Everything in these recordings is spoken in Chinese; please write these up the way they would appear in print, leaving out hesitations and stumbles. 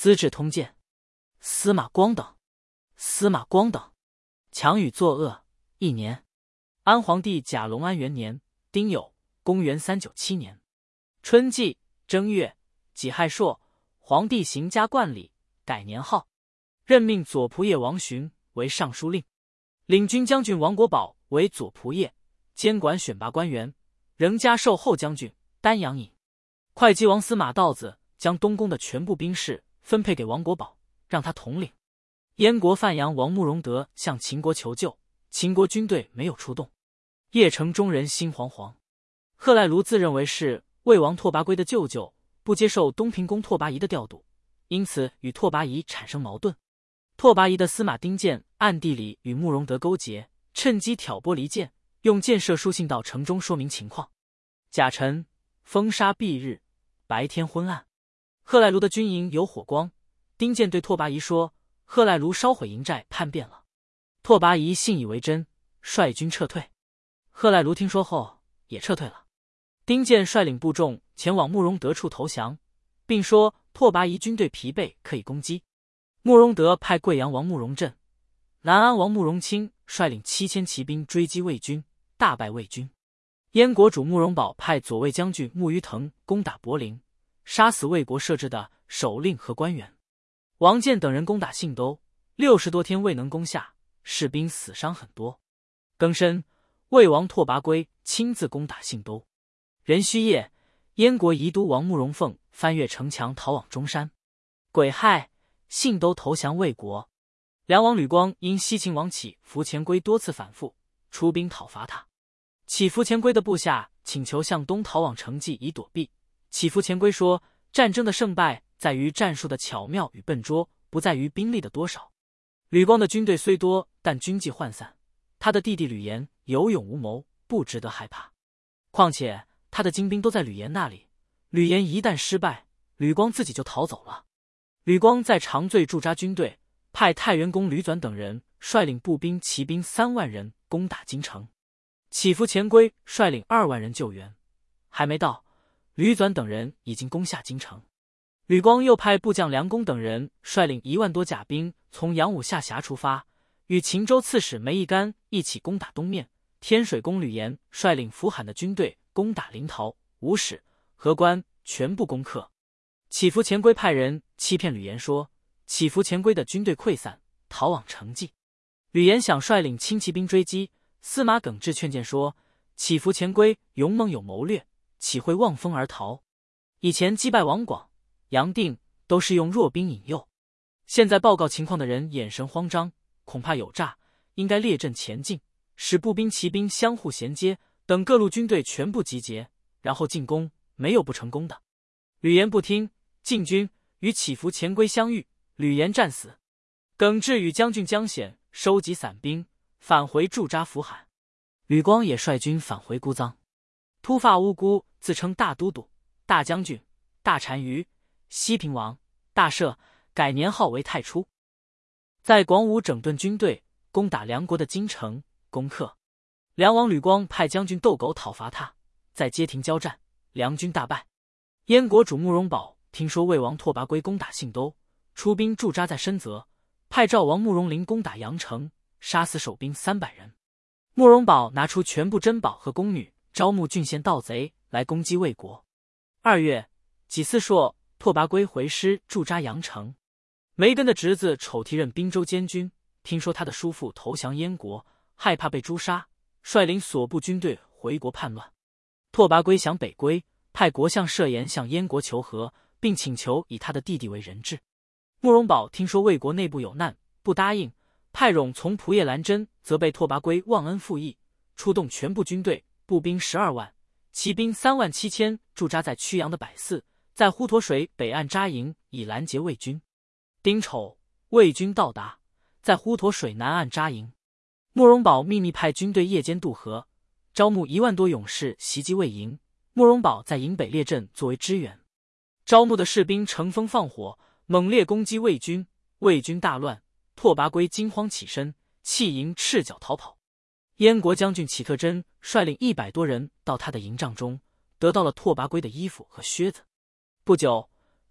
资治通鉴》司马光等。司马光等，强与作恶1年。安皇帝甲隆安元年丁酉，公元397年春季正月己亥朔，皇帝行加冠礼，改年号，任命左仆射王询为尚书令，领军将军王国宝为左仆射，监管选拔官员，仍加授后将军、丹阳尹。会稽王司马道子将东宫的全部兵士分配给王国宝，让他统领。燕国范阳王慕容德向秦国求救，秦国军队没有出动，邺城中人心惶惶。贺赖卢自认为是魏王拓跋圭的舅舅，不接受东平公拓跋仪的调度，因此与拓跋仪产生矛盾。拓跋仪的司马丁鉴暗地里与慕容德勾结，趁机挑拨离间，用箭射书信到城中说明情况。甲辰，风沙蔽日，白天昏暗，贺赖卢的军营有火光。丁鉴对拓跋仪说，贺赖卢烧毁营寨叛变了。拓跋仪信以为真，率军撤退。贺赖卢听说后也撤退了。丁鉴率领部众前往慕容德处投降，并说拓跋仪军队疲惫，可以攻击。慕容德派贵阳王慕容振、南安王慕容清率领7000骑兵追击魏军，大败魏军。燕国主慕容宝派左卫将军慕于腾攻打柏林，杀死魏国设置的首令和官员。王建等人攻打信都，60多天未能攻下，士兵死伤很多。庚申，魏王拓跋圭亲自攻打信都。壬戌夜，燕国宜都王慕容凤翻越城墙逃往中山。癸亥，信都投降魏国。梁王吕光因西秦王启伏前圭多次反复，出兵讨伐他。启伏前圭的部下请求向东逃往城际以躲避。启伏前圭说，战争的胜败在于战术的巧妙与笨拙，不在于兵力的多少。吕光的军队虽多，但军纪涣散，他的弟弟吕岩有勇无谋，不值得害怕。况且他的精兵都在吕岩那里，吕岩一旦失败，吕光自己就逃走了。吕光在长醉驻扎军队，派太原公吕纂等人率领步兵、骑兵3万人攻打京城。启伏前圭率领2万人救援，还没到，吕纂等人已经攻下京城。吕光又派部将梁公等人率领1万多甲兵从阳武下峡出发，与秦州刺史梅义干一起攻打东面。天水公吕岩率领扶罕的军队攻打临洮、吴使、河关，全部攻克。启伏前圭派人欺骗吕岩说，启伏前圭的军队溃散，逃往城际。吕岩想率领轻骑兵追击，司马耿志劝谏说，启伏前圭勇猛有谋略，岂会望风而逃？以前击败王广、杨定都是用弱兵引诱，现在报告情况的人眼神慌张，恐怕有诈，应该列阵前进，使步兵、骑兵相互衔接，等各路军队全部集结，然后进攻，没有不成功的。吕岩不听，进军与启伏前圭相遇，吕岩战死。耿志与将军江显收集散兵，返回驻扎扶罕。吕光也率军返回姑臧。秃发乌孤自称大都督、大将军、大单于、西平王、大赦，改年号为太初。在广武整顿军队，攻打梁国的京城，攻克。梁王吕光派将军窦狗讨伐他，在街亭交战，梁军大败。燕国主慕容宝听说魏王拓跋圭攻打信都，出兵驻扎在深泽，派赵王慕容林攻打阳城，杀死守兵300人。慕容宝拿出全部珍宝和宫女，招募郡县盗贼来攻击魏国。2月，己巳朔，拓跋圭回师驻扎阳城。梅根的侄子丑提任滨州监军，听说他的叔父投降燕国，害怕被诛杀，率领所部军队回国叛乱。拓跋圭想北归，派国相设言向燕国求和，并请求以他的弟弟为人质。慕容宝听说魏国内部有难，不答应，派冗从仆射兰真责备拓跋圭忘恩负义，出动全部军队，步兵12万，骑兵37000，驻扎在曲阳的百寺，在滹沱水北岸扎营，以拦截魏军。丁丑，魏军到达，在滹沱水南岸扎营。慕容宝秘密派军队夜间渡河，招募1万多勇士袭击魏营。慕容宝在营北列阵作为支援，招募的士兵乘风放火，猛烈攻击魏军，魏军大乱，拓跋圭惊慌起身，弃营赤脚逃跑。燕国将军启特真率领100多人到他的营帐中，得到了拓跋圭的衣服和靴子。不久，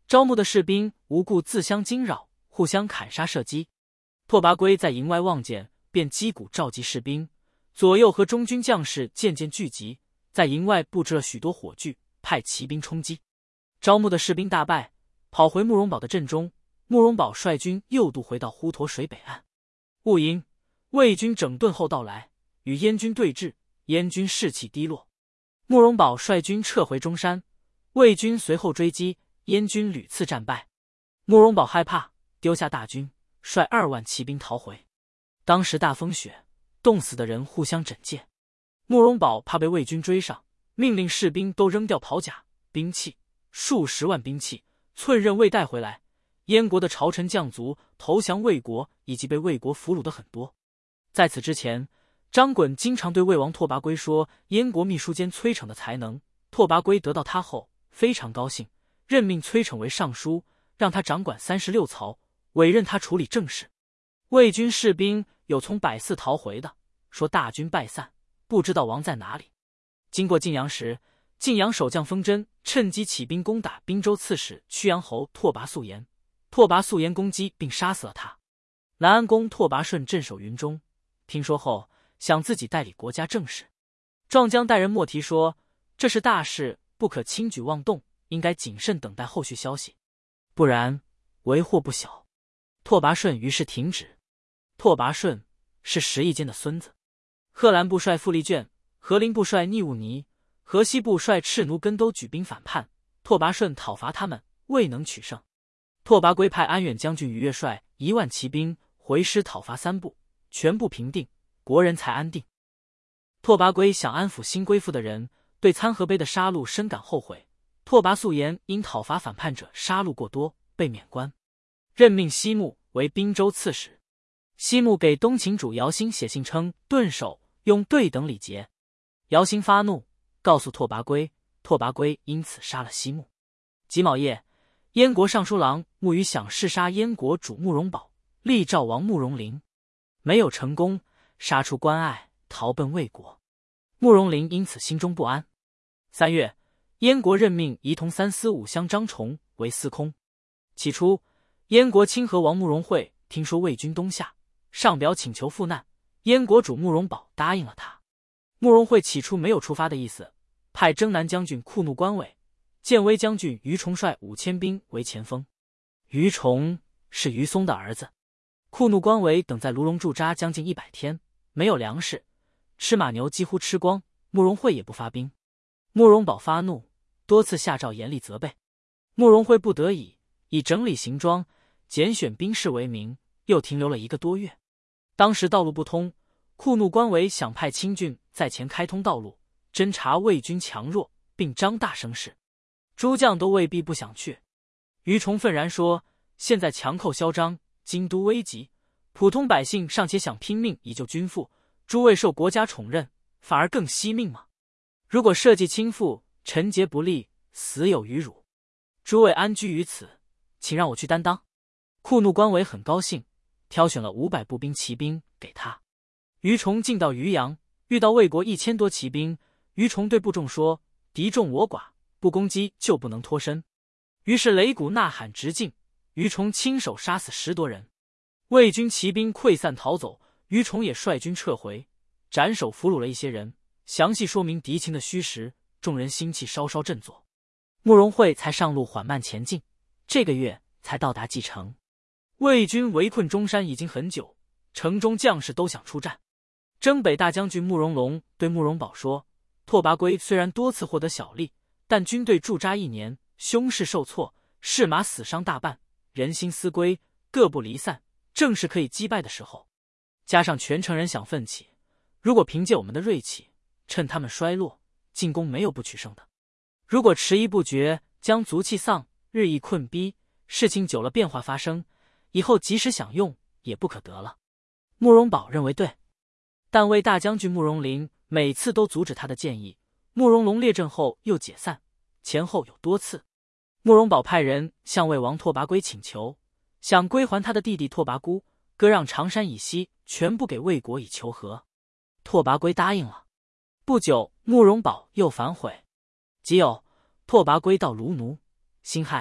招募的士兵无故自相惊扰，互相砍杀射击。拓跋圭在营外望见，便击鼓召集士兵，左右和中军将士渐渐聚集，在营外布置了许多火炬，派骑兵冲击。招募的士兵大败，跑回慕容宝的阵中。慕容宝率军又渡回到滹沱水北岸。戊寅，魏军整顿后到来，与燕军对峙，燕军士气低落。慕容宝率军撤回中山，魏军随后追击，燕军屡次战败。慕容宝害怕，丢下大军，率2万骑兵逃回。当时大风雪，冻死的人互相枕藉。慕容宝怕被魏军追上，命令士兵都扔掉袍甲、兵器，数10万兵器寸刃未带回来。燕国的朝臣将族投降魏国，以及被魏国俘虏的很多。在此之前，张衮经常对魏王拓跋圭说燕国秘书监崔逞的才能。拓跋圭得到他后非常高兴，任命崔逞为尚书，让他掌管36曹，委任他处理政事。魏军士兵有从百寺逃回的，说大军败散，不知道王在哪里。经过晋阳时，晋阳守将封真趁机起兵攻打滨州刺史曲阳侯拓跋素颜，拓跋素颜攻击并杀死了他。南安公拓跋顺镇守云中，听说后想自己代理国家政事。壮将带人莫提说，这是大事，不可轻举妄动，应该谨慎等待后续消息，不然为祸不小。拓跋顺于是停止。拓跋顺是石义坚的孙子。贺兰部帅傅立卷、河林部帅逆兀尼、河西部帅赤奴根都举兵反叛，拓跋顺讨伐他们，未能取胜。拓跋圭派安远将军于越率1万骑兵回师讨伐三部，全部平定，国人才安定。拓跋圭想安抚新归附的人，对参合碑的杀戮深感后悔。拓跋素颜因讨伐反叛者杀戮过多，被免官，任命西木为滨州刺史。西木给东秦主姚兴写信称顿首用对等礼节。姚兴发怒，告诉拓跋圭，拓跋圭因此杀了西木。己卯夜，燕国尚书郎慕于想弑杀燕国主慕容宝，立赵王慕容麟，没有成功，杀出关隘，逃奔魏国。慕容麟因此心中不安。3月，燕国任命仪同三司武乡张崇为司空。起初，燕国清河王慕容会听说魏军东下，上表请求赴难，燕国主慕容宝答应了他。慕容会起初没有出发的意思，派征南将军库怒关伟、建威将军于崇率5000兵为前锋。于崇是于松的儿子。库怒关伟等在卢龙驻扎将近100天，没有粮食，吃马牛几乎吃光，慕容会也不发兵。慕容宝发怒，多次下诏严厉责备。慕容会不得已，以整理行装、拣选兵士为名，又停留了1个多月。当时道路不通，库怒关伟想派清郡在前开通道路，侦察魏军强弱，并张大声势。诸将都未必不想去。于崇愤然说，现在强寇嚣张，京都危急，普通百姓尚且想拼命以救君父，诸位受国家宠任，反而更惜命吗？如果社稷倾覆，臣节不利，死有余辱。诸位安居于此，请让我去担当。库怒关伟很高兴，挑选了500步兵骑兵给他。于崇进到渔阳，遇到魏国1000多骑兵，于崇对部众说，敌众我寡，不攻击就不能脱身。于是擂鼓呐喊直进，于崇亲手杀死10多人。魏军骑兵溃散逃走，于崇也率军撤回，斩首俘虏了一些人，详细说明敌情的虚实，众人心气稍稍振作。慕容会才上路缓慢前进，这个月才到达蓟城。魏军围困中山已经很久，城中将士都想出战。征北大将军慕容龙对慕容宝说，拓跋圭虽然多次获得小利，但军队驻扎1年，凶势受挫，士马死伤大半，人心思归，各不离散，正是可以击败的时候。加上全城人想奋起，如果凭借我们的锐气，趁他们衰落，进攻没有不取胜的。如果迟疑不决，将卒气丧，日益困逼，事情久了变化发生，以后即使想用也不可得了。慕容宝认为对，但魏大将军慕容麟每次都阻止他的建议。慕容龙列阵后又解散，前后有多次。慕容宝派人向魏王拓跋圭请求，想归还他的弟弟拓跋孤，割让长山以西全部给魏国以求和。拓跋圭答应了。不久，慕容宝又反悔。即有拓跋圭到卢奴、辛亥，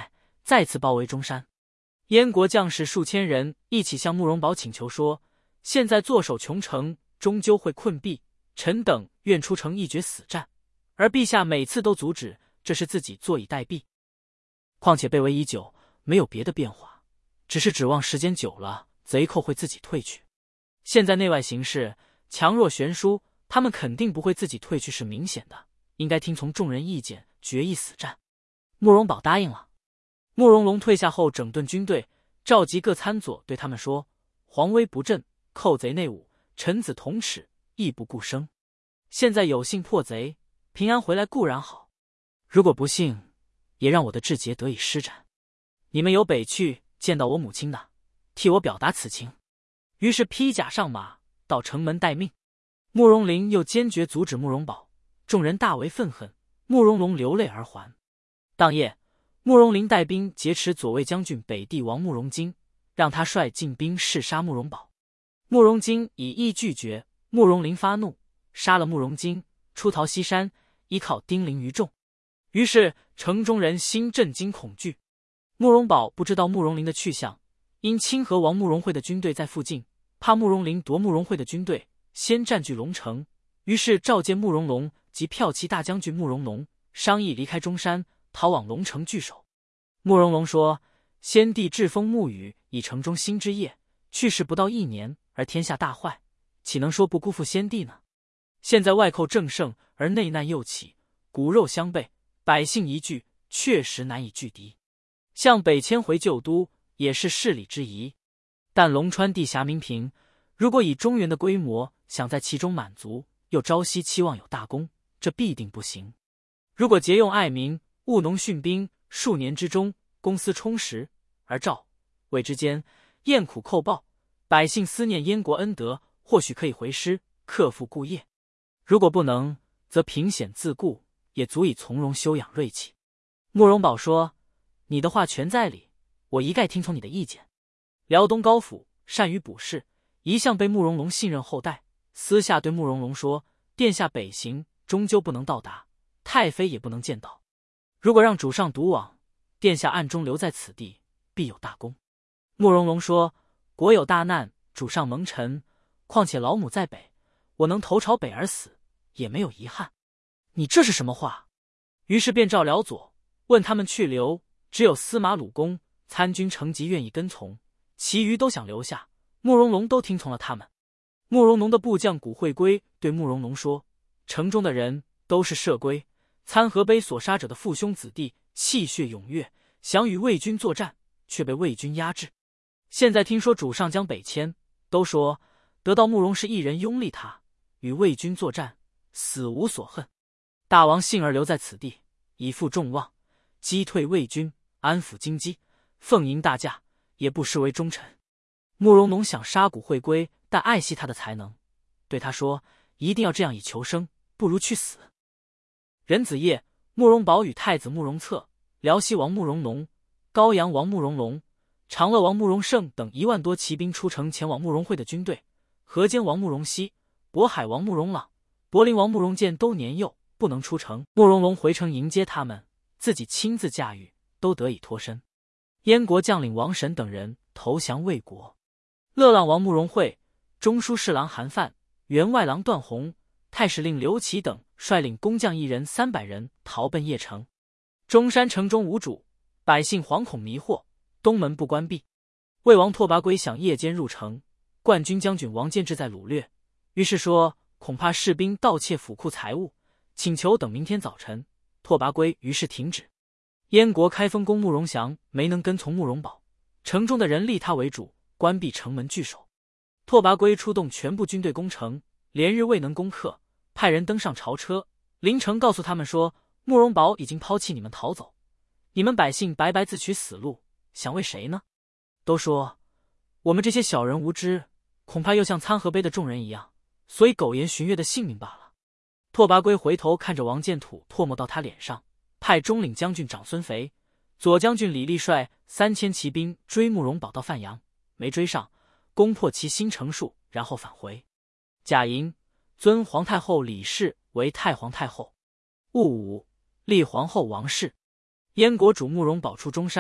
再次包围中山。燕国将士数千人一起向慕容宝请求说：现在坐守穷城，终究会困毙，臣等愿出城一决死战，而陛下每次都阻止，这是自己坐以待毙。况且被围已久，没有别的变化，只是指望时间久了，贼寇会自己退去。现在内外形势强弱悬殊，他们肯定不会自己退去是明显的，应该听从众人意见，决一死战。慕容宝答应了。慕容龙退下后整顿军队，召集各参佐，对他们说：皇威不振，寇贼内侮，臣子同耻，亦不顾生。现在有幸破贼，平安回来固然好，如果不幸，也让我的志节得以施展。你们有北去见到我母亲的，替我表达此情。于是披甲上马，到城门待命。慕容林又坚决阻止慕容宝，众人大为愤恨，慕容龙流泪而还。当夜，慕容林带兵劫持左卫将军北帝王慕容京，让他率进兵弑杀慕容宝。慕容京以意拒绝，慕容林发怒，杀了慕容京，出逃西山，依靠丁零于众。于是城中人心震惊恐惧。慕容宝不知道慕容林的去向，因清河王慕容慧的军队在附近，怕慕容林夺慕容慧的军队，先占据龙城，于是召见慕容龙及骠骑大将军慕容龙，商议离开中山，逃往龙城据守。慕容龙说：先帝栉风沐雨，以城中兴之业，去世不到1年，而天下大坏，岂能说不辜负先帝呢？现在外寇正盛，而内难又起，骨肉相背，百姓一聚，确实难以拒敌。向北迁回旧都，也是事理之宜。但龙川地狭民贫，如果以中原的规模，想在其中满足，又朝夕期望有大功，这必定不行。如果节用爱民，务农训兵，数年之中，公私充实，而赵魏之间厌苦寇暴，百姓思念燕国恩德，或许可以回师，克复故业。如果不能，则凭险自固，也足以从容修养锐气。慕容宝说：你的话全在理，我一概听从你的意见。辽东高府善于卜筮，一向被慕容龙信任厚待，私下对慕容龙说：殿下北行终究不能到达，太妃也不能见到，如果让主上独往，殿下暗中留在此地，必有大功。慕容龙说：国有大难，主上蒙尘，况且老母在北，我能投朝北而死，也没有遗憾。你这是什么话？于是便召辽左，问他们去留，只有司马鲁公、参军程吉愿意跟从，其余都想留下。慕容龙都听从了他们。慕容龙的部将古惠圭对慕容龙说：城中的人都是涉归参合碑所杀者的父兄子弟，气血踊跃，想与魏军作战，却被魏军压制。现在听说主上将北迁，都说得到慕容氏一人拥立他，与魏军作战，死无所恨。大王幸而留在此地，以负众望，击退魏军，安抚京畿，奉迎大驾，也不失为忠臣。慕容龙想杀古惠圭，但爱惜他的才能，对他说：一定要这样以求生，不如去死。壬子夜，慕容宝与太子慕容策、辽西王慕容龙、高阳王慕容龙、长乐王慕容盛等1万多骑兵出城前往慕容慧的军队。河间王慕容熙、渤海王慕容朗、柏林王慕容建都年幼，不能出城。慕容龙回城迎接他们，自己亲自驾驭，都得以脱身。燕国将领王审等人投降魏国。乐浪王慕容慧、中书侍郎韩范、员外郎段宏、太史令刘琦等率领工匠1人300人逃奔邺城。中山城中无主，百姓惶恐迷惑，东门不关闭。魏王拓跋圭想夜间入城，冠军将军王建志在掳掠，于是说恐怕士兵盗窃府库财物，请求等明天早晨。拓跋圭于是停止。燕国开封公慕容祥没能跟从慕容宝，城中的人立他为主，关闭城门据守。拓跋圭出动全部军队攻城，连日未能攻克，派人登上朝车，临城告诉他们说：慕容宝已经抛弃你们逃走，你们百姓白白自取死路，想为谁呢？都说我们这些小人无知，恐怕又像参合碑的众人一样，所以苟延寻月的性命罢了。拓跋圭回头看着王建土唾沫到他脸上，派中领将军长孙肥、左将军李立率3000骑兵追慕容宝到范阳，没追上，攻破其新城戍，然后返回。贾莹尊皇太后李氏为太皇太后。戊午，立皇后王氏。燕国主慕容宝出中山，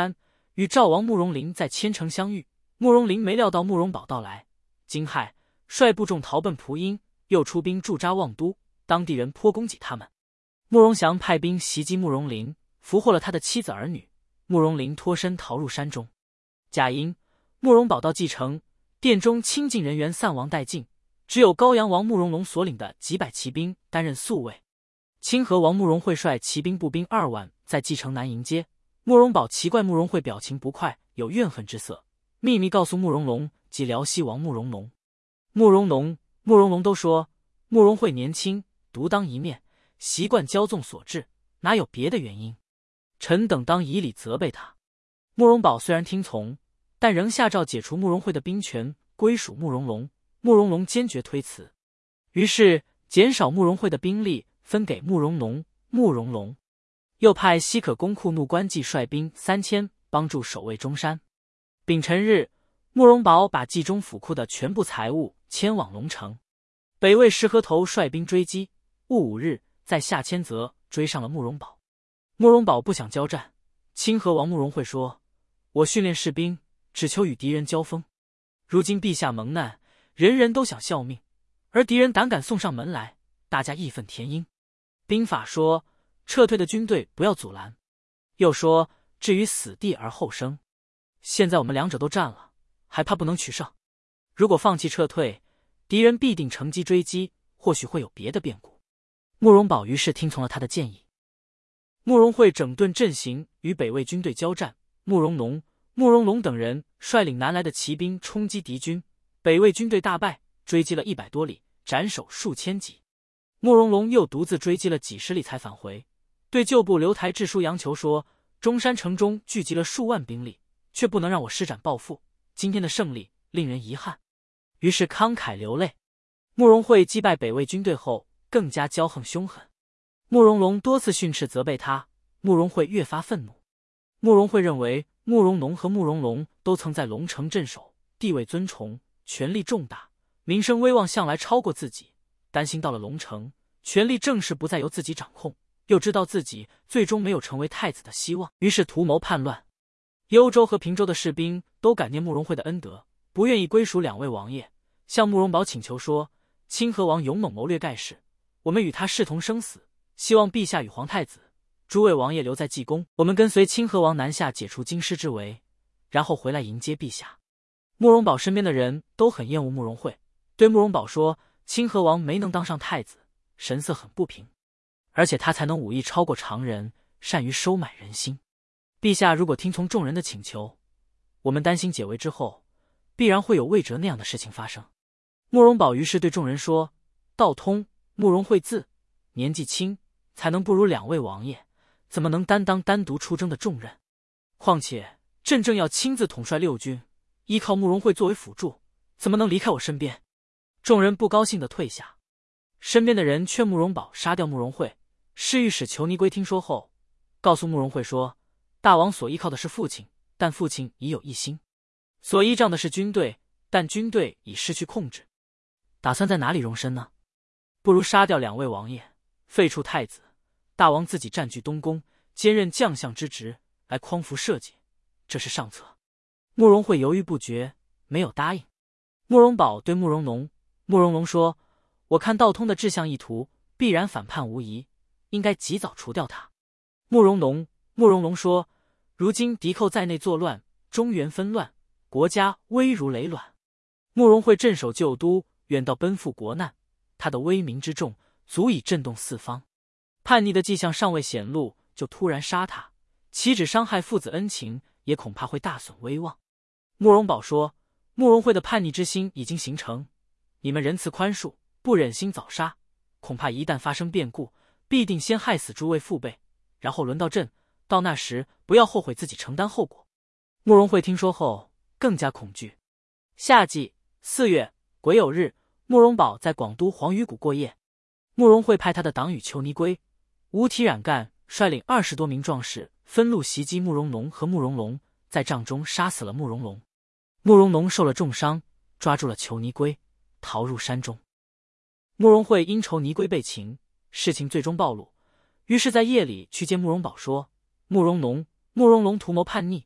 与赵王慕容林在千城相遇。慕容林没料到慕容宝到来，惊骇，率部众逃奔蒲阴，又出兵驻扎望都，当地人颇攻击他们。慕容祥派兵袭击慕容林，俘获了他的妻子儿女。慕容林脱身逃入山中。贾因、慕容宝到继城，殿中亲近人员散亡殆尽，只有高阳王慕容龙所领的几百骑兵担任宿卫。清河王慕容会率骑兵步兵2万在继城南迎接。慕容宝奇怪慕容会表情不快，有怨恨之色，秘密告诉慕容龙及辽西王慕容龙。慕容龙都说慕容会年轻，独当一面，习惯骄纵所致，哪有别的原因？臣等当以礼责备他。慕容宝虽然听从，但仍下诏解除慕容会的兵权，归属慕容龙。慕容龙坚决推辞，于是减少慕容会的兵力，分给慕容龙。慕容龙又派西可攻库怒关纪率兵3000帮助守卫中山。丙辰日，慕容宝把冀中府库的全部财物迁往龙城。北魏石河头率兵追击，戊午日在下千泽追上了慕容宝。慕容宝不想交战，清河王慕容会说：“我训练士兵，只求与敌人交锋。如今陛下蒙难，人人都想效命，而敌人胆敢送上门来，大家义愤填膺。兵法说，撤退的军队不要阻拦，又说置于死地而后生。现在我们两者都占了，还怕不能取胜？如果放弃撤退，敌人必定乘机追击，或许会有别的变故。”慕容宝于是听从了他的建议。慕容会整顿阵型，与北魏军队交战。慕容龙等人率领南来的骑兵冲击敌军，北魏军队大败，追击了100多里，斩首数千级。慕容龙又独自追击了几十里才返回，对旧部刘台致书杨求说：“中山城中聚集了数万兵力，却不能让我施展抱负，今天的胜利令人遗憾。”于是慷慨流泪。慕容会击败北魏军队后，更加骄横凶狠。慕容龙多次训斥责备他，慕容会越发愤怒。慕容会认为慕容龙和慕容龙都曾在龙城镇守，地位尊崇，权力重大，名声威望向来超过自己，担心到了龙城，权力正式不再由自己掌控，又知道自己最终没有成为太子的希望，于是图谋叛乱。幽州和平州的士兵都感念慕容会的恩德，不愿意归属2位王爷，向慕容宝请求说：“清河王勇猛谋略盖世，我们与他视同生死，希望陛下与皇太子、诸位王爷留在济公，我们跟随清河王南下解除京师之围，然后回来迎接陛下。”慕容宝身边的人都很厌恶慕容会，对慕容宝说：“清河王没能当上太子，神色很不平，而且他才能武艺超过常人，善于收买人心。陛下如果听从众人的请求，我们担心解围之后，必然会有魏哲那样的事情发生。”慕容宝于是对众人说：“道通、慕容会自年纪轻，才能不如2位王爷，怎么能担当单独出征的重任？况且朕正要亲自统帅6军，依靠慕容会作为辅助，怎么能离开我身边？”众人不高兴地退下。身边的人劝慕容宝杀掉慕容会。侍御史裘尼圭听说后，告诉慕容会说：“大王所依靠的是父亲，但父亲已有一心；所依仗的是军队，但军队已失去控制。打算在哪里容身呢？不如杀掉2位王爷，废黜太子，大王自己占据东宫，兼任将相之职，来匡扶社稷，这是上策。”慕容会犹豫不决，没有答应。慕容宝对慕容龙说：“我看道通的志向意图，必然反叛无疑，应该及早除掉他。”慕容龙说：“如今敌寇在内作乱，中原纷乱，国家危如累卵。慕容会镇守旧都，远道奔赴国难，他的威名之重，足以震动四方。叛逆的迹象尚未显露，就突然杀他，岂止伤害父子恩情，也恐怕会大损威望。”慕容宝说：“慕容会的叛逆之心已经形成，你们仁慈宽恕，不忍心早杀，恐怕一旦发生变故，必定先害死诸位父辈，然后轮到朕，到那时不要后悔自己承担后果。”慕容会听说后更加恐惧。夏季4月癸酉日，慕容宝在广都黄鱼谷过夜。慕容会派他的党羽裘尼圭、乌提冉干率领20多名壮士分路袭击慕容龙和慕容龙，在帐中杀死了慕容龙。慕容龙受了重伤，抓住了裘尼圭，逃入山中。慕容会因裘尼圭被擒，事情最终暴露，于是在夜里去见慕容宝说：“慕容龙图谋叛逆，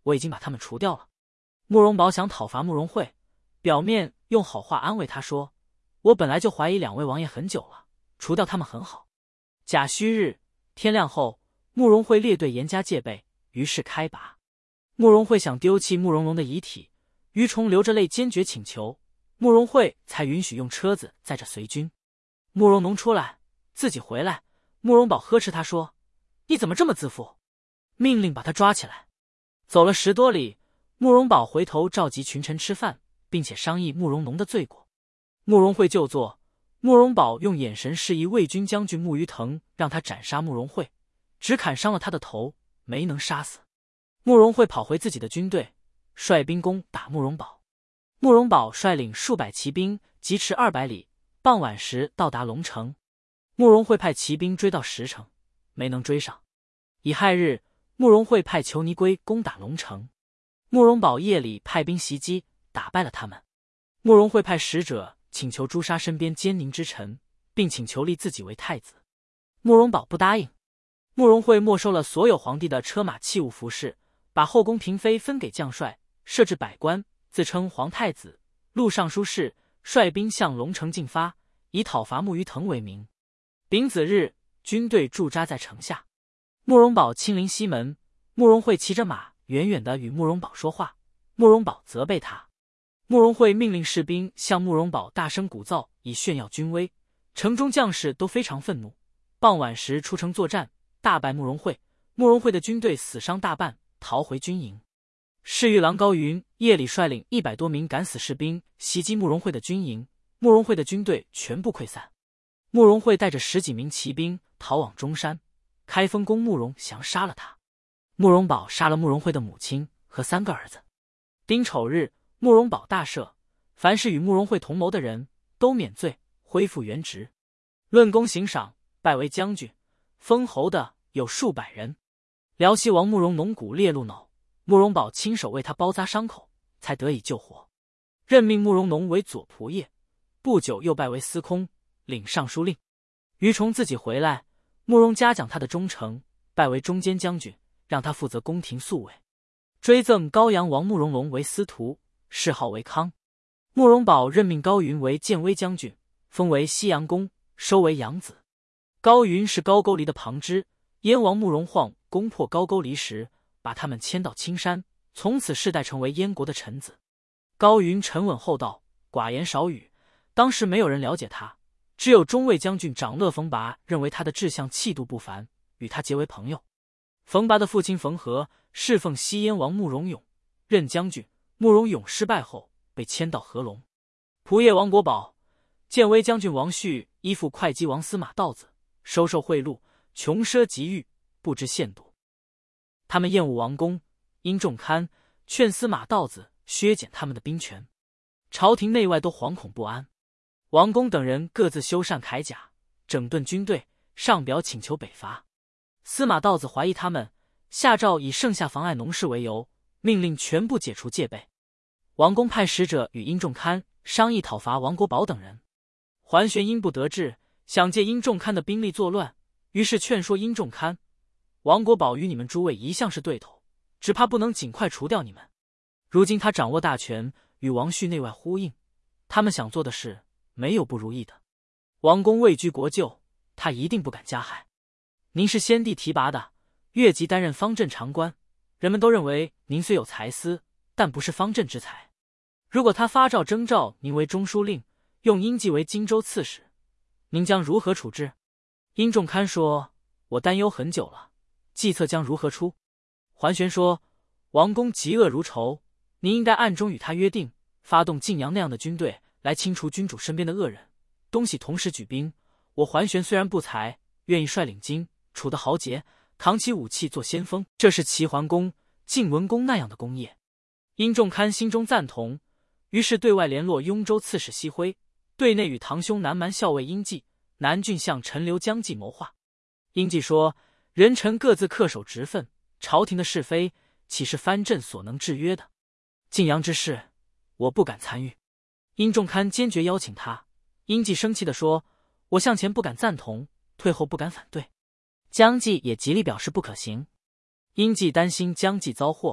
我已经把他们除掉了。慕容宝想讨伐慕容慧，表面用好话安慰他说，我本来就怀疑2位王爷很久了，除掉他们很好。甲戌日天亮后，慕容慧列队严加戒备，于是开拔。慕容慧想丢弃慕容龙的遗体，于崇流着泪坚决请求，慕容慧才允许用车子载着随军。慕容农出来，自己回来，慕容宝呵斥他说，你怎么这么自负，命令把他抓起来。走了10多里，慕容宝回头召集群臣吃饭，并且商议慕容农的罪过。慕容慧就坐，慕容宝用眼神示意魏军将军慕于腾让他斩杀慕容慧，只砍伤了他的头，没能杀死。慕容慧跑回自己的军队，率兵攻打慕容宝。慕容宝率领数百骑兵疾驰200里，傍晚时到达龙城。慕容慧派骑兵追到10城，没能追上。乙亥日，慕容慧派裘尼圭攻打龙城，慕容宝夜里派兵袭击，打败了他们。慕容慧派使者请求诛杀身边奸佞之臣，并请求立自己为太子。慕容宝不答应。慕容慧没收了所有皇帝的车马器物服饰，把后宫嫔妃分给将帅，设置百官，自称皇太子，录尚书事，率兵向龙城进发，以讨伐慕于腾为名。丙子日，军队驻扎在城下。慕容宝亲临西门，慕容慧骑着马远远地与慕容宝说话，慕容宝责备他。慕容慧命令士兵向慕容宝大声鼓噪，以炫耀军威。城中将士都非常愤怒。傍晚时出城作战，大败慕容慧。慕容慧的军队死伤大半，逃回军营。侍御郎高云夜里率领100多名敢死士兵袭击慕容慧的军营，慕容慧的军队全部溃散。慕容慧带着10几名骑兵逃往中山，开封公慕容祥杀了他。慕容宝杀了慕容慧的母亲和3个儿子。丁丑日，慕容宝大赦，凡是与慕容慧同谋的人都免罪，恢复原职。论功行赏，拜为将军，封侯的有数百人。辽西王慕容农骨裂路脑，慕容宝亲手为他包扎伤口，才得以救活。任命慕容农为左仆射，不久又拜为司空，领尚书令。于崇自己回来，慕容嘉奖他的忠诚，拜为中间将军，让他负责宫廷宿卫。追赠高阳王慕容龙为司徒，谥号为康。慕容宝任命高云为建威将军，封为西阳公，收为养子。高云是高句丽的旁支，燕王慕容晃攻破高句丽时，把他们迁到青山，从此世代成为燕国的臣子。高云沉稳厚道，寡言少语，当时没有人了解他，只有中卫将军长乐冯拔认为他的志向气度不凡，与他结为朋友。冯拔的父亲冯和侍奉西燕王慕容永，任将军。慕容永失败后，被迁到合龙。仆射王国宝、建威将军王旭依附会稽王司马道子，收受贿赂，穷奢极欲，不知限度。他们厌恶王公，殷仲堪劝司马道子削减他们的兵权，朝廷内外都惶恐不安。王公等人各自修缮铠甲，整顿军队，上表请求北伐。司马道子怀疑他们，下诏以盛夏妨碍农事为由，命令全部解除戒备。王公派使者与殷仲堪商议讨伐王国宝等人。桓玄因不得志，想借殷仲堪的兵力作乱，于是劝说殷仲堪，王国宝与你们诸位一向是对头，只怕不能尽快除掉你们。如今他掌握大权，与王旭内外呼应，他们想做的事没有不如意的。王公位居国舅，他一定不敢加害。您是先帝提拔的，越级担任方阵长官，人们都认为您虽有才思，但不是方阵之才。如果他发诏征召您为中书令，用殷季为荆州刺史，您将如何处置？殷仲堪说，我担忧很久了，计策将如何出？桓玄说，王公嫉恶如仇，您应该暗中与他约定，发动晋阳那样的军队来清除君主身边的恶人。东西同时举兵，我桓玄虽然不才，愿意率领荆楚的豪杰扛起武器做先锋，这是齐桓公、晋文公那样的功业。殷仲堪心中赞同，于是对外联络雍州刺史西辉，对内与堂兄南蛮校尉殷季、南郡相陈留姜济谋划。殷季说，人臣各自恪守职分，朝廷的是非岂是藩镇所能制约的？晋阳之事，我不敢参与。殷仲堪坚决邀请他，殷季生气地说，我向前不敢赞同，退后不敢反对。姜济也极力表示不可行。殷季担心姜济遭祸，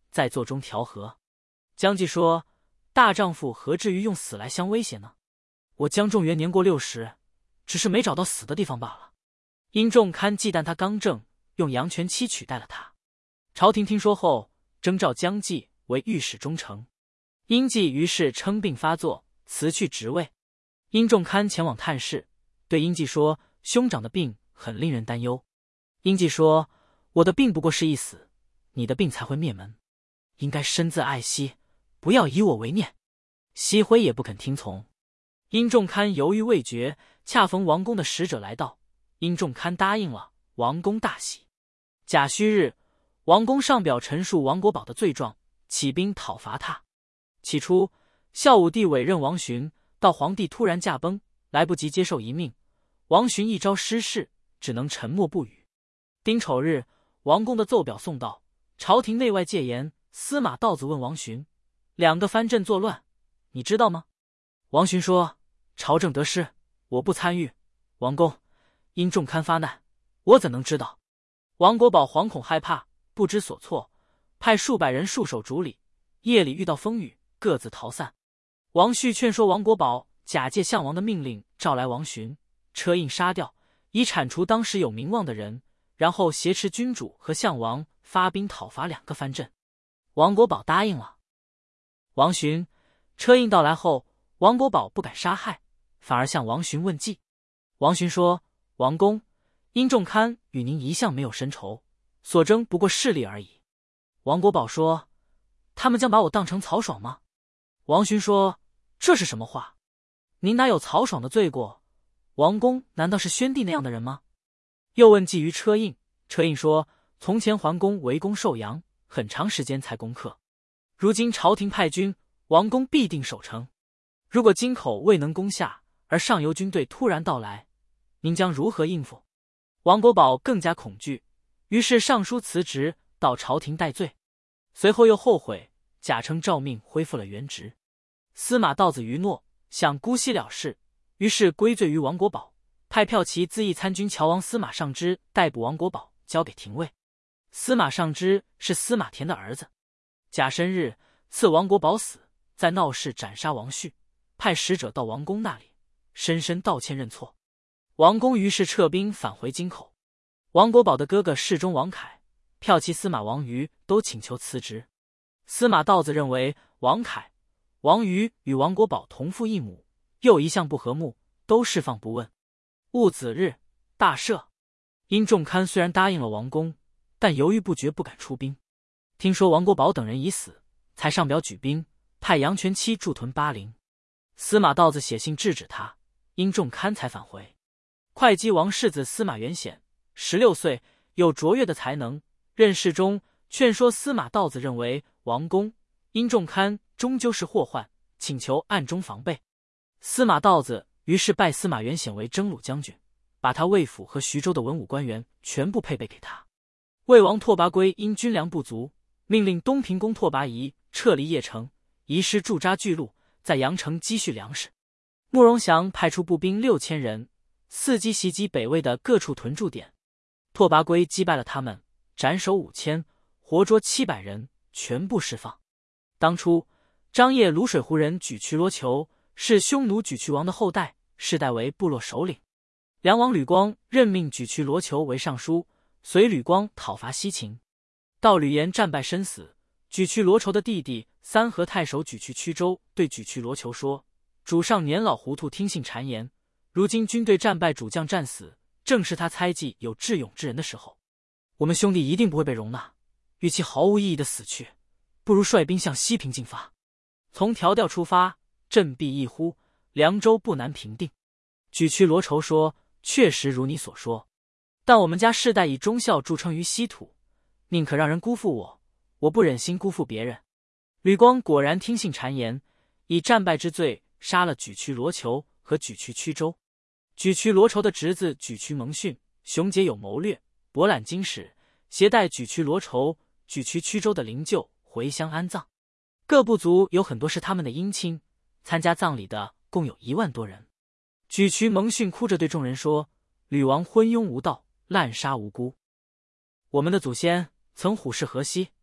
在座中调和。姜继说：“大丈夫何至于用死来相威胁呢？我姜仲元年过60，只是没找到死的地方罢了。”殷仲堪忌惮他刚正，用杨全期取代了他。朝廷听说后，征召姜继为御史中丞。殷继于是称病发作，辞去职位。殷仲堪前往探视，对殷继说：“兄长的病很令人担忧。”殷继说：“我的病不过是一死，你的病才会灭门，应该深自爱惜，不要以我为念。”熹辉也不肯听从。殷仲堪犹豫未决，恰逢王公的使者来到，殷仲堪答应了，王公大喜。甲戌日，王公上表陈述王国宝的罪状，起兵讨伐他。起初，孝武帝委任王询，到皇帝突然驾崩，来不及接受遗命，王询一朝失势，只能沉默不语。丁丑日，王公的奏表送到，朝廷内外戒严。司马道子问王询：“2个藩镇作乱，你知道吗？”王询说：“朝政得失，我不参与。王公，殷仲堪发难，我怎能知道？”王国宝惶恐害怕，不知所措，派数百人戍守竹里，夜里遇到风雨，各自逃散。王旭劝说王国宝假借项王的命令召来王询，车胤杀掉，以铲除当时有名望的人，然后挟持君主和项王发兵讨伐2个藩镇。王国宝答应了。王询、车胤到来后，王国宝不敢杀害，反而向王询问计。王询说：“王公，殷仲堪与您一向没有深仇，所争不过势力而已。”王国宝说：“他们将把我当成曹爽吗？”王询说：“这是什么话？您哪有曹爽的罪过？王公难道是宣帝那样的人吗？”又问计于车胤，车胤说：“从前桓公围攻寿阳，很长时间才攻克，如今朝廷派军，王公必定守城。如果京口未能攻下，而上游军队突然到来，您将如何应付？”王国宝更加恐惧，于是上书辞职，到朝廷戴罪。随后又后悔，假称诏命恢复了原职。司马道子余诺，想姑息了事，于是归罪于王国宝，派骠骑自议参军乔王司马尚之逮捕王国宝，交给廷尉。司马尚之是司马恬的儿子。甲申日，赐王国宝死，在闹市斩杀王旭，派使者到王公那里，深深道歉认错。王公于是撤兵返回京口。王国宝的哥哥侍中王凯、骠骑司马王瑜都请求辞职。司马道子认为王凯、王瑜与王国宝同父异母，又一向不和睦，都释放不问。戊子日，大赦。殷仲堪虽然答应了王公，但犹豫不决，不敢出兵。听说王国宝等人已死，才上表举兵，派杨全期驻屯巴陵。司马道子写信制止他，殷仲堪才返回。会稽王世子司马元显16岁，有卓越的才能，任侍中，劝说司马道子认为王公、殷仲堪终究是祸患，请求暗中防备。司马道子于是拜司马元显为征虏将军，把他魏府和徐州的文武官员全部配备给他。魏王拓跋圭因军粮不足，命令东平公拓跋仪撤离邺城，移师驻扎巨鹿，在阳城积蓄粮食。慕容祥派出步兵6000人，伺机袭击北魏的各处屯驻点。拓跋圭击败了他们，斩首5000，活捉700人，全部释放。当初张掖卤水湖人举渠罗求是匈奴举渠王的后代，世代为部落首领。梁王吕光任命举渠罗求为尚书，随吕光讨伐西秦。到吕岩战败身死，举渠罗求的弟弟三河太守举渠曲周对举渠罗求说：“主上年老糊涂，听信谗言，如今军队战败，主将战死，正是他猜忌有智勇之人的时候。我们兄弟一定不会被容纳，与其毫无意义的死去，不如率兵向西平进发。从调调出发，振臂一呼，凉州不难平定。”举渠罗筹说：“确实如你所说，但我们家世代以忠孝著称于稀土，宁可让人辜负我，我不忍心辜负别人。”吕光果然听信谗言，以战败之罪杀了举渠罗求和举渠曲周。举渠罗筹的侄子举渠蒙逊雄杰有谋略，博览经史，携带举渠罗筹、举渠曲周的灵柩回乡安葬。各部族有很多是他们的姻亲，参加葬礼的共有1万多人。举渠蒙逊哭着对众人说：“吕王昏庸无道，滥杀无辜。我们的祖先曾虎视河西，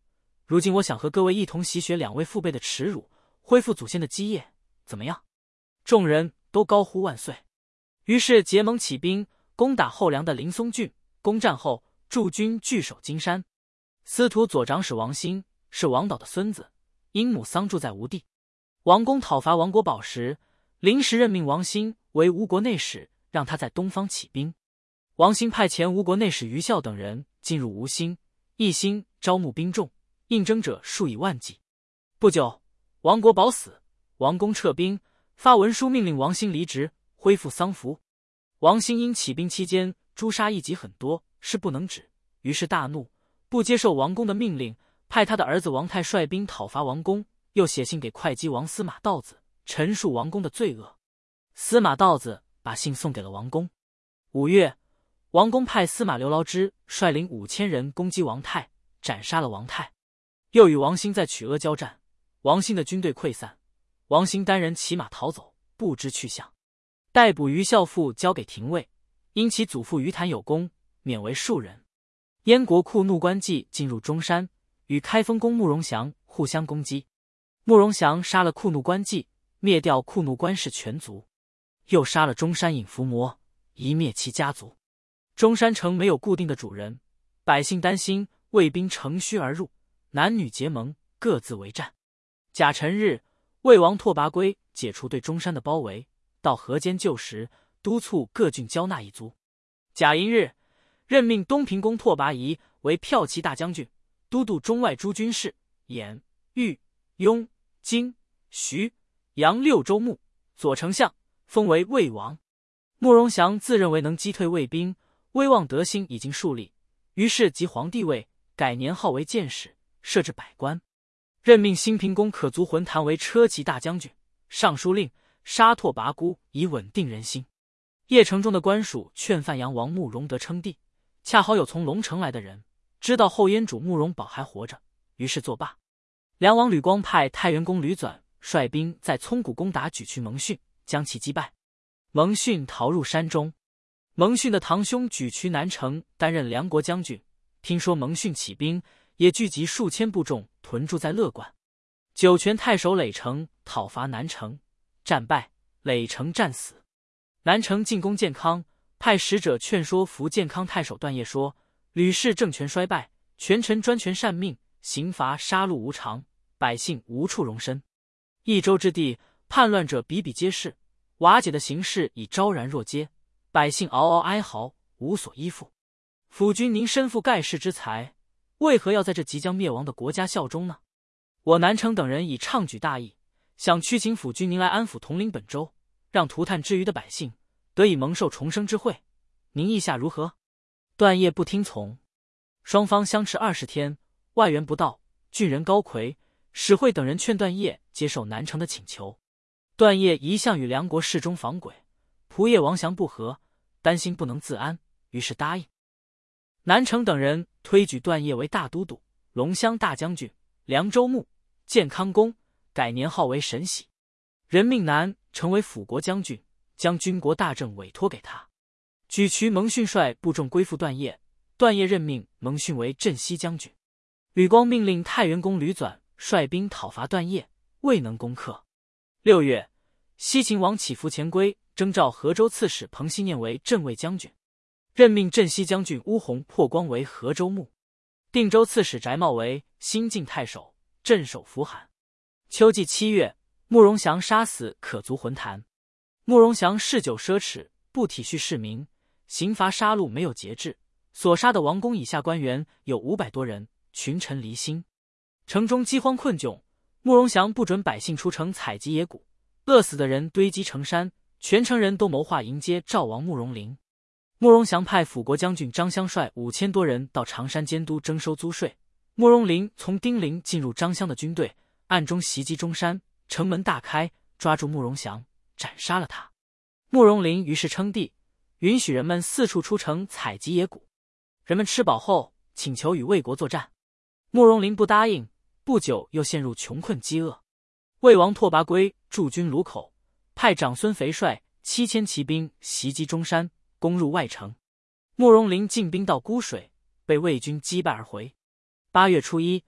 如今我想和各位一同洗雪两位父辈的耻辱，恢复祖先的基业，怎么样？”众人都高呼万岁。于是结盟起兵，攻打后梁的林松郡。攻占后，驻军据守金山。司徒左长史王兴是王导的孙子，因母丧住在吴地。王公讨伐王国宝时，临时任命王兴为吴国内史，让他在东方起兵。王兴派遣吴国内史于孝等人进入吴兴，一心招募兵众，应征者数以万计。不久，王国宝死，王公撤兵，发文书命令王兴离职，恢复丧服。王兴因起兵期间诛杀异己很多，是不能止，于是大怒，不接受王公的命令，派他的儿子王泰率兵讨伐王公，又写信给会稽王司马道子，陈述王公的罪恶。司马道子把信送给了王公。5月，王公派司马刘牢之率领5000人攻击王泰，斩杀了王泰，又与王兴在曲阿交战，王兴的军队溃散，王兴单人骑马逃走，不知去向。逮捕于孝父交给廷尉，因其祖父于谭有功，免为庶人。燕国库怒关骑进入中山，与开封公慕容祥互相攻击。慕容祥杀了库怒关骑，灭掉库怒关氏全族，又杀了中山尹伏魔，一灭其家族。中山城没有固定的主人，百姓担心，卫兵乘虚而入，男女结盟，各自为战。甲辰日，魏王拓跋圭解除对中山的包围，到河间旧时，督促各郡交纳一租。甲寅日，任命东平公拓跋仪为骠骑大将军，都督中外诸军事，兖、豫、雍、荆、徐、扬6州牧，左丞相，封为魏王。慕容祥自认为能击退魏兵，威望德兴已经树立，于是即皇帝位，改年号为建始，设置百官，任命兴平公可足浑谭为车骑大将军、尚书令，杀拓跋孤，以稳定人心。邺城中的官署劝范阳王慕容德称帝，恰好有从龙城来的人，知道后燕主慕容宝还活着，于是作罢。梁王吕光派太原公吕纂率兵在聪谷攻打举渠蒙逊，将其击败。蒙逊逃入山中。蒙逊的堂兄举渠南城担任梁国将军，听说蒙逊起兵，也聚集数千部众屯驻在乐馆。酒泉太守累城讨伐南城，战败，累城战死。南城进攻建康，派使者劝说服建康太守段业说：“吕氏政权衰败，权臣专权擅命，刑罚杀戮无常，百姓无处容身。益州之地，叛乱者比比皆是，瓦解的形势已昭然若揭，百姓嗷嗷哀嚎，无所依附。辅君您身负盖世之才，为何要在这即将灭亡的国家效忠呢？我南城等人已倡举大义，想屈请辅君您来安抚统领本州，让涂炭之余的百姓得以蒙受重生之惠，您意下如何？”段业不听从。双方相持20天，外援不到，郡人高魁、史惠等人劝段业接受南城的请求。段业一向与梁国侍中防鬼、仆射王祥不和，担心不能自安，于是答应。南城等人推举段业为大都督、龙骧大将军、凉州牧、建康公，改年号为神喜。任命南成为辅国将军，将军国大政委托给他。举渠蒙逊率部众归附段业，段业任命蒙逊为镇西将军。吕光命令太原公吕纂率兵讨伐段业，未能攻克。6月，西秦王乞伏前归，征召河州刺史彭熙念为镇卫将军，任命镇西将军乌洪破光为河州牧，定州刺史翟茂为新晋太守，镇守扶罕。秋季7月，慕容祥杀死可足浑谭。慕容祥嗜酒奢侈，不体恤市民，刑罚杀戮没有节制，所杀的王公以下官员有500多人，群臣离心。城中饥荒困窘，慕容祥不准百姓出城采集野谷，饿死的人堆积成山，全城人都谋划迎接赵王慕容陵。慕容祥派辅国将军张襄率5000多人到常山监督征收租税。慕容陵从丁陵进入张襄的军队，暗中袭击中山，城门大开，抓住慕容祥，斩杀了他。慕容陵于是称帝，允许人们四处出城采集野谷。人们吃饱后，请求与魏国作战。慕容陵不答应，不久又陷入穷困饥饿。魏王拓跋圭驻军卢口，派长孙肥率7000骑兵袭击中山，攻入外城。慕容陵进兵到孤水，被魏军击败而回。8月初1，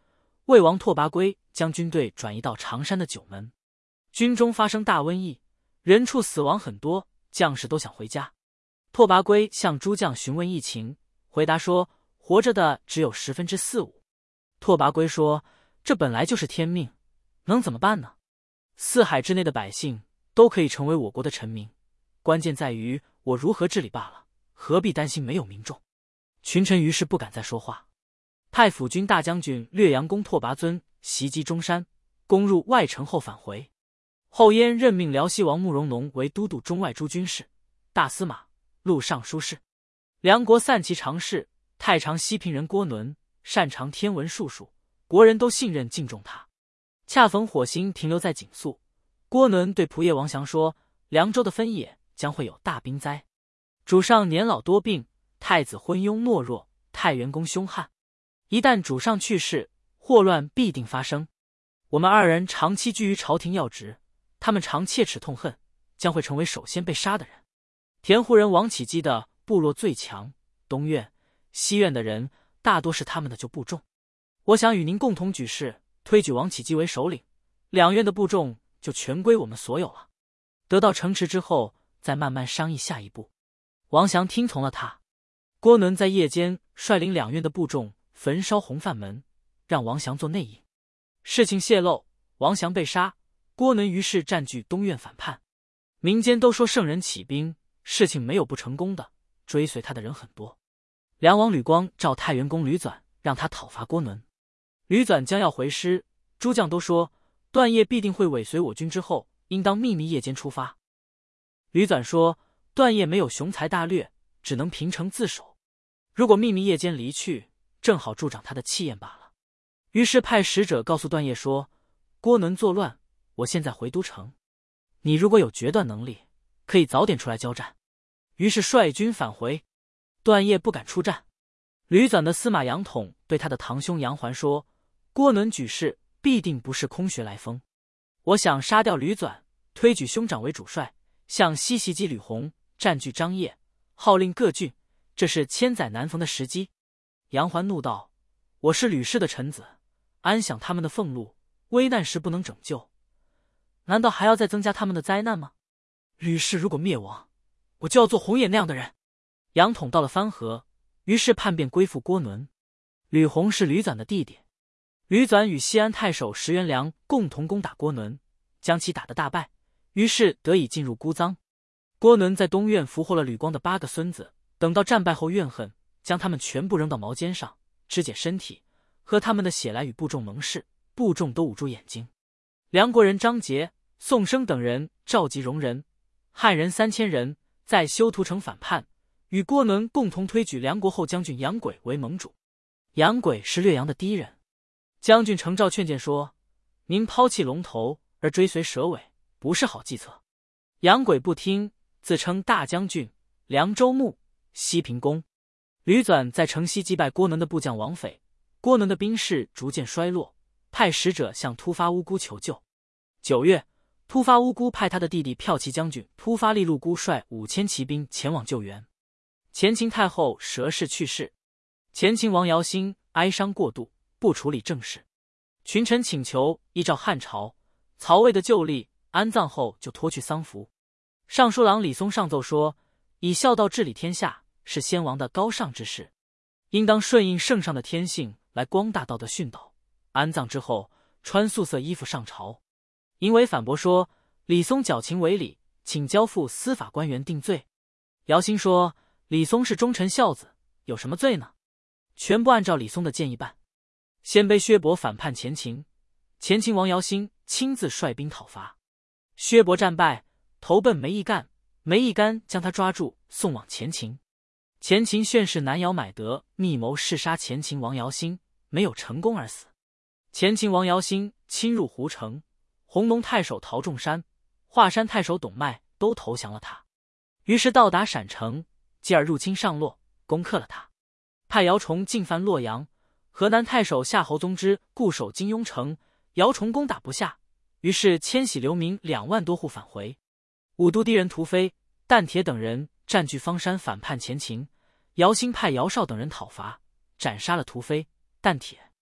魏王拓跋圭将军队转移到常山的九门，军中发生大瘟疫，人畜死亡很多，将士都想回家。拓跋圭向诸将询问疫情，回答说活着的只有4/5。拓跋圭说，这本来就是天命，能怎么办呢？四海之内的百姓都可以成为我国的臣民，关键在于我如何治理罢了，何必担心没有民众？群臣于是不敢再说话。太府军大将军略阳公拓跋尊袭击中山，攻入外城后返回。后燕任命辽西王慕容农为都督中外诸军事、大司马、录尚书事。梁国散骑常侍、太常西平人郭伦擅长天文术数，国人都信任敬重他。恰逢火星停留在景肃，郭伦对仆射王祥说，凉州的分野将会有大兵灾，主上年老多病，太子昏庸懦弱，太原公凶悍，一旦主上去世，祸乱必定发生。我们二人长期居于朝廷要职，他们常切齿痛恨，将会成为首先被杀的人。田户人王启基的部落最强，东院、西院的人大多是他们的旧部众。我想与您共同举事，推举王启基为首领，两院的部众就全归我们所有了。得到城池之后，再慢慢商议下一步。王祥听从了他。郭伦在夜间率领两院的部众焚烧红范门，让王祥做内应。事情泄露，王祥被杀，郭伦于是占据东院反叛。民间都说圣人起兵，事情没有不成功的，追随他的人很多。梁王吕光召太原公吕纂，让他讨伐郭伦。吕纂将要回师，诸将都说段业必定会尾随我军之后，应当秘密夜间出发。吕纂说，段业没有雄才大略，只能平城自守，如果秘密夜间离去，正好助长他的气焰罢了。于是派使者告诉段业说，郭伦作乱，我现在回都城，你如果有决断能力，可以早点出来交战。于是率军返回。段业不敢出战。吕纂的司马杨统对他的堂兄杨环说，郭伦举事必定不是空穴来风，我想杀掉吕纂，推举兄长为主帅，向西袭击吕弘，占据张掖，号令各郡，这是千载难逢的时机。杨环怒道，我是吕氏的臣子，安享他们的俸禄，危难时不能拯救，难道还要再增加他们的灾难吗？吕氏如果灭亡，我就要做红眼那样的人。杨统到了番河，于是叛变归附郭伦。吕弘是吕纂的弟弟。吕纂与西安太守石元良共同攻打郭伦，将其打得大败，于是得以进入姑臧。郭伦在东院俘获了吕光的8个孙子，等到战败后怨恨，将他们全部扔到矛尖上，肢解身体，喝他们的血来与部众盟誓，部众都捂住眼睛。梁国人张杰、宋生等人召集戎人、汉人3000人，在修图城反叛，与郭伦共同推举梁国后将军杨轨为盟主。杨轨是略阳的敌人。将军程昭劝谏说，您抛弃龙头而追随蛇尾，不是好计策。杨轨不听，自称大将军、凉州牧、西平公。吕纂在城西击败郭伦的部将王斐，郭伦的兵势逐渐衰落，派使者向突发乌孤求救。9月，突发乌孤派他的弟弟骠骑将军突发利禄孤率5000骑兵前往救援。前秦太后佘氏去世，前秦王姚兴哀伤过度，不处理政事。群臣请求依照汉朝，曹魏的旧例，安葬后就脱去丧服。尚书郎李松上奏说，以孝道治理天下是先王的高尚之事，应当顺应圣上的天性来光大道德训导。安葬之后，穿素色衣服上朝。尹伟反驳说，李松矫情违礼，请交付司法官员定罪。姚兴说，李松是忠臣孝子，有什么罪呢？全部按照李松的建议办。鲜卑薛伯反叛前秦，前秦王姚兴亲自率兵讨伐。薛伯战败，投奔梅义干，梅义干将他抓住，送往前秦。前秦炫士南姚买德密谋弑杀前秦王姚兴，没有成功而死。前秦王姚兴侵入胡城，弘农太守陶仲山、华山太守董迈都投降了他。于是到达陕城，继而入侵上洛，攻克了他。派姚崇进犯洛阳，河南太守夏侯宗之固守金庸城，姚崇攻打不下，于是迁徙流民2万多户返回。武都敌人屠飞、但铁等人占据方山反叛前秦，姚兴派姚绍等人讨伐，斩杀了屠飞、但铁。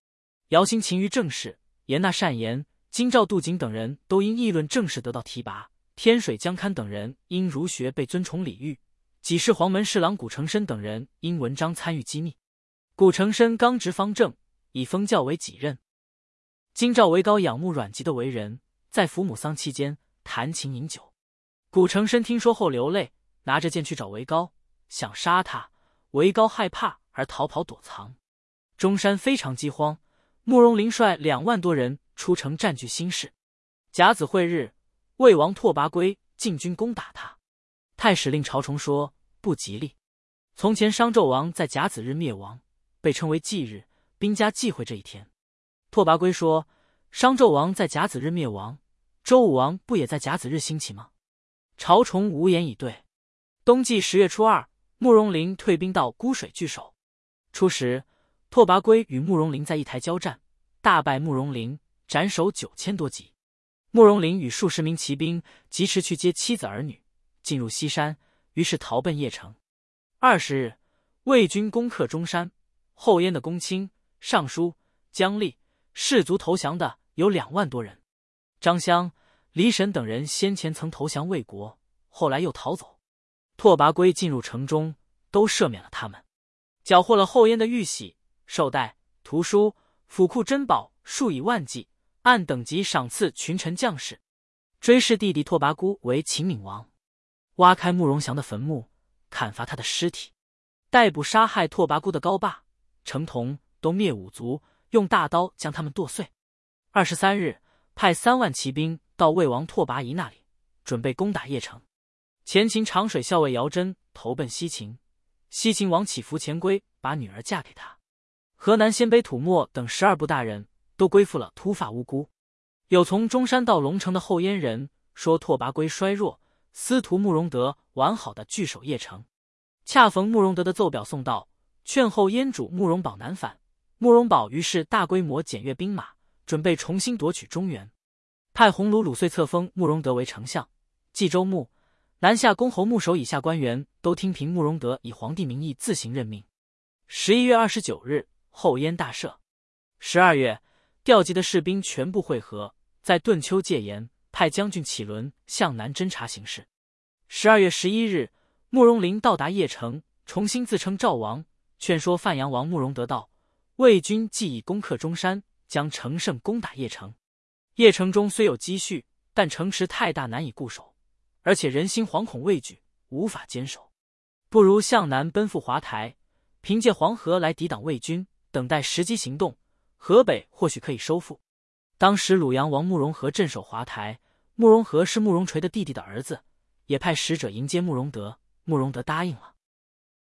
姚兴勤于政事，严纳善言。京兆杜景等人都因议论政事得到提拔，天水江堪等人因儒学被尊崇礼遇，几世黄门侍郎古承申等人因文章参与机密。古承申刚直方正，以封教为己任。京兆韦高仰慕阮籍的为人，在父母丧期间弹琴饮酒。古承申听说后流泪，拿着剑去找韦高，想杀他。韦高害怕而逃跑躲藏。中山非常饥荒，慕容林率2万多人出城占据新市。甲子会日，魏王拓跋圭进军攻打他。太史令朝崇说不吉利。从前商纣王在甲子日灭亡，被称为忌日，兵家忌讳这一天。拓跋圭说，商纣王在甲子日灭亡，周武王不也在甲子日兴起吗？朝崇无言以对。冬季10月初2，慕容林退兵到孤水据守。初时，拓跋圭与慕容林在一台交战，大败慕容林，斩首9000多级。慕容林与数十名骑兵疾驰去接妻子儿女，进入西山，于是逃奔邺城。20日，魏军攻克中山，后燕的公卿、尚书、姜立士卒投降的有2万多人。张襄、李审等人先前曾投降魏国，后来又逃走。拓跋圭进入城中，都赦免了他们，缴获了后燕的玉玺、绶带、图书、府库珍宝数以万计，按等级赏赐群臣将士。追谥弟弟拓跋孤为秦闵王，挖开慕容祥的坟墓，砍伐他的尸体，逮捕杀害拓跋孤的高霸、程同，都灭5族，用大刀将他们剁碎。23日，派3万骑兵到魏王拓跋仪那里，准备攻打邺城。前秦长水校尉姚真投奔西秦，西秦王乞伏前归，把女儿嫁给他。河南鲜卑吐蕃等12部大人都归附了突发无辜。有从中山到龙城的后燕人说拓跋圭衰弱，司徒慕容德完好的据守邺城。恰逢慕容德的奏表送到，劝后燕主慕容宝南返。慕容宝于是大规模检阅兵马，准备重新夺取中原，派鸿胪鲁遂册封慕容德为丞相、冀州牧、南下公侯牧首以下官员都听凭慕容德以皇帝名义自行任命。11月29日，后燕大赦。12月，调集的士兵全部会合，在顿丘戒严，派将军启伦向南侦察形势。12月11日，慕容林到达邺城，重新自称赵王，劝说范阳王慕容德道：魏军既已攻克中山，将乘胜攻打邺城。邺城中虽有积蓄，但城池太大，难以固守，而且人心惶恐畏惧，无法坚守，不如向南奔赴华台，凭借黄河来抵挡魏军，等待时机行动，河北或许可以收复。当时鲁阳王慕容和镇守华台，慕容和是慕容垂的弟弟的儿子，也派使者迎接慕容德，慕容德答应了。